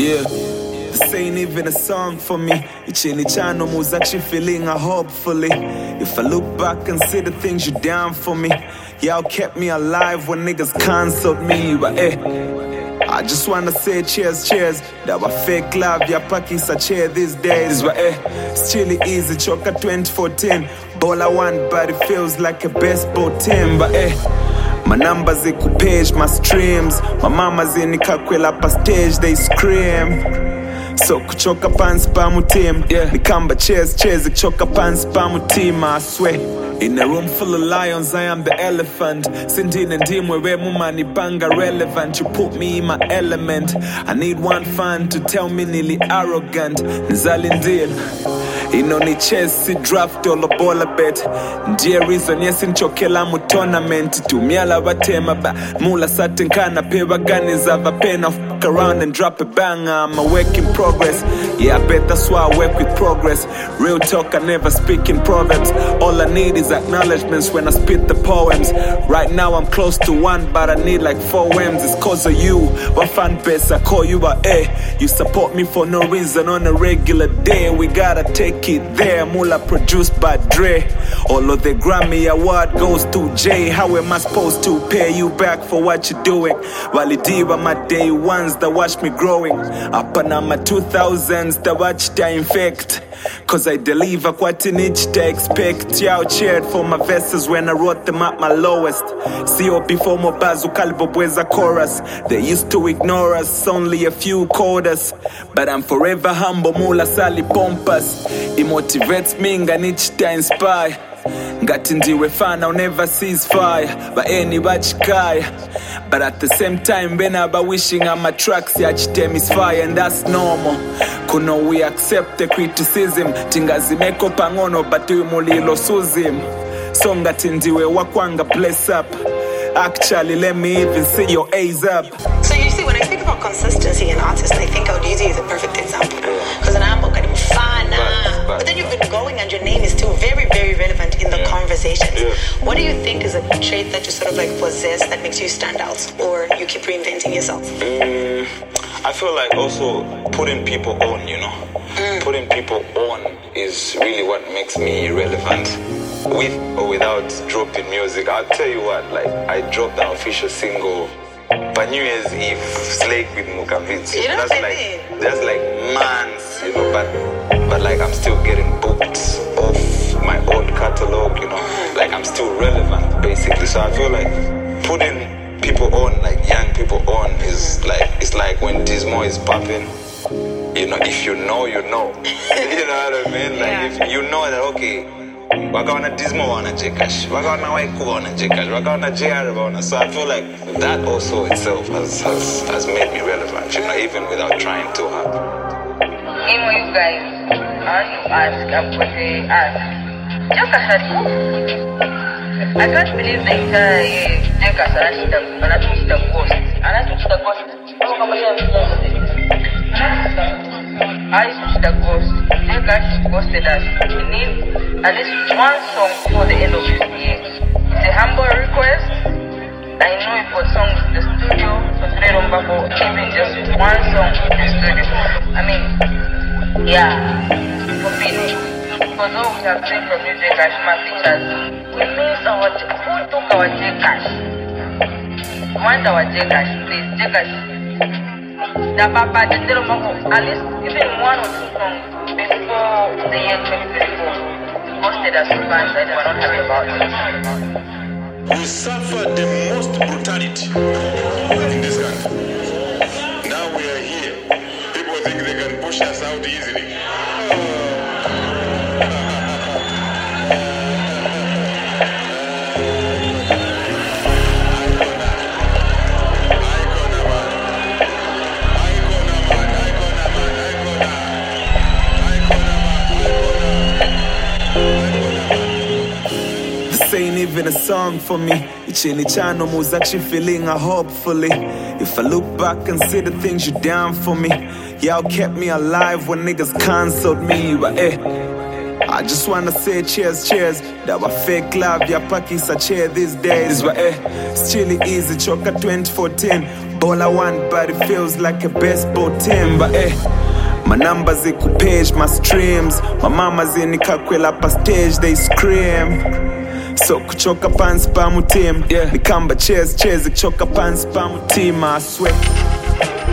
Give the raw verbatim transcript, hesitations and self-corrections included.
Yeah, this ain't even a song for me. Ichini chano was actually feeling a hopefully. If I look back and see the things you done for me, y'all kept me alive when niggas cancelled me. But eh, I just wanna say cheers, cheers. That was fake love, ya pakis a chair these days. But eh, it's chilly easy, choker twenty fourteen. Ball I want, but it feels like a baseball team. But eh, my numbers equal page, my streams. My mama's in the kakwela up a stage, they scream. So kuchoka pants pa mutim, yeah. Nikamba chairs, chairs, kuchoka pants pa mutim, I swear. In a room full of lions, I am the elephant. Sindin and dim where mumani banga relevant. You put me in my element. I need one fan to tell me nearly arrogant. Nzalindin. Inoni chesi draft all the baller bet. Dear reason yes in chokela mu tournament. Tumiala batema ba mula satin kana pewa gani zava pen of fuck around and drop a banger. I'm a work in progress. Yeah, I bet that's why I work with progress. Real talk, I never speak in proverbs. All I need is acknowledgements when I spit the poems. Right now I'm close to one, but I need like four M's. It's cause of you. What fan base I call you a eh. You support me for no reason on a regular day. We gotta take it there. Mula produced by Dre. All of the Grammy award goes to Jay. How am I supposed to pay you back for what you're doing? Walidiwa my day ones that watch me growing. Up and my two thousands that watch the infect. Cause I deliver what in each to expect. Y'all cheered for my verses when I wrote them at my lowest. C O before Mobazu Kalibobweza chorus. They used to ignore us, only a few called us. But I'm forever humble, Mula Sally Pompas. It motivates me, and each to inspire. Ngati ndiwe fan, I'll never cease fire. But any bachikaya. But at the same time, when I be wishing on my tracks, yachitem is fire, and that's normal. Kuno we accept the criticism. Tingazimeko pangono, but we mulilo suzim. So ngati ndiwe wakwanga bless up. Actually, let me even see your A's up. So you see, when I speak about consistency in artists, I think I would use you as a perfect example. Because an album can be fun, but then you've been going and your name is still very, very relevant in the yeah. conversations. Yeah. What do you think is a trait that you sort of like possess that makes you stand out, or you keep reinventing yourself? Um, I feel like also putting people on, you know, mm. putting people on is really what makes me relevant. With or without dropping music, I'll tell you what, like I dropped the official single by New Year's Eve, Slake with Mukavitz. You know that's like mean? that's like months, you know, but but like I'm still getting booked off my old catalog, you know, like I'm still relevant basically. So I feel like putting people on, like young people on, is like it's like when Dismo is popping. You know, if you know, you know. You know what I mean? Like yeah. if you know that okay. Wakaona Dismo wana Jkash, wakaona Waiku wana Jkash, wakaona J R wana. So I feel like that also itself has, has, has made me relevant, you know, even without trying too hard. Meanwhile, you guys, I want to ask, I'm going to ask, just a I can't believe the entire Jkash and I took the ghost, and I took the ghost, I took the ghost, Jkash ghosted us. We need at least one song before the end of this year. It's a humble request. I know you've got songs in the studio, so today don't bubble, even just one song in the studio. I mean, yeah, for me, because all we have seen from you, Jkash, my pictures, we miss our, who took our Jkash? We want our Jkash, please, Jkash. The Papa, the little Mako, at least even one or two songs before the year twenty twenty-four. Posted as fans that were not happy about it. We suffered the most brutality in this country. Now we are here. People think they can push us out easily. Ain't even a song for me. Ichini chano was actually feeling a hopefully. If I look back and see the things you done for me, y'all kept me alive when niggas cancelled me. But eh, I just wanna say cheers, cheers. That was fake love, ya pakis a chair these days. But eh, it's chilly easy, choker twenty fourteen. All I want, but it feels like a baseball team. But eh, my numbers they could page my streams. My mama's in the kakwela up a stage, they scream. So kuchoka pants pa mutim. Yeah, the kamba chairs, chairs, the choka pants pa mutim, I swear.